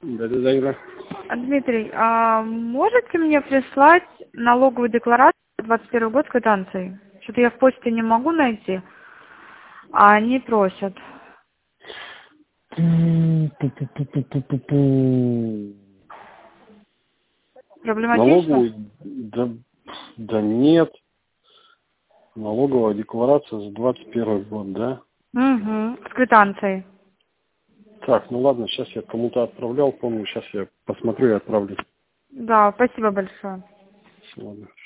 Да, Юля. Дмитрий, а можете мне прислать налоговую декларацию за 21 год с квитанцией? Что-то я в почте не могу найти, а они просят. Проблематично? Налоговую? Да нет. Налоговая декларация за 21 год, да? Угу, с квитанцией. Так, ну ладно, сейчас я кому-то отправлял, помню, сейчас я посмотрю и отправлю. Да, спасибо большое. Ладно.